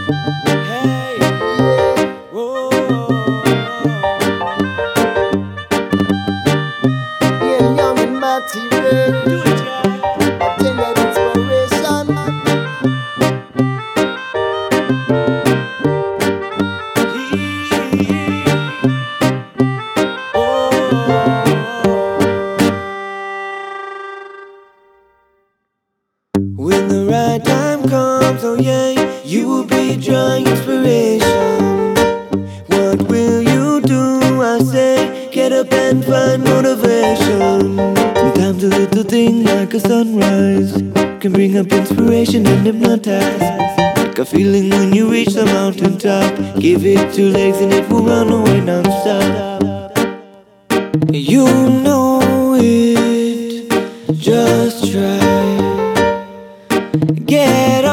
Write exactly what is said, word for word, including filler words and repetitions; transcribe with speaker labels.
Speaker 1: Hey, whoa.
Speaker 2: Yeah, young and material.
Speaker 1: Do it, yeah.
Speaker 2: Obtain that inspiration.
Speaker 1: When the right time comes, oh yeah, you will be drawing inspiration. What will you do? I say, get up and find motivation. Sometimes a little thing like a sunrise can bring up inspiration and hypnotize. Like a feeling when you reach the mountaintop. Give it two legs and it will run away non-stop. You know it, just try. Get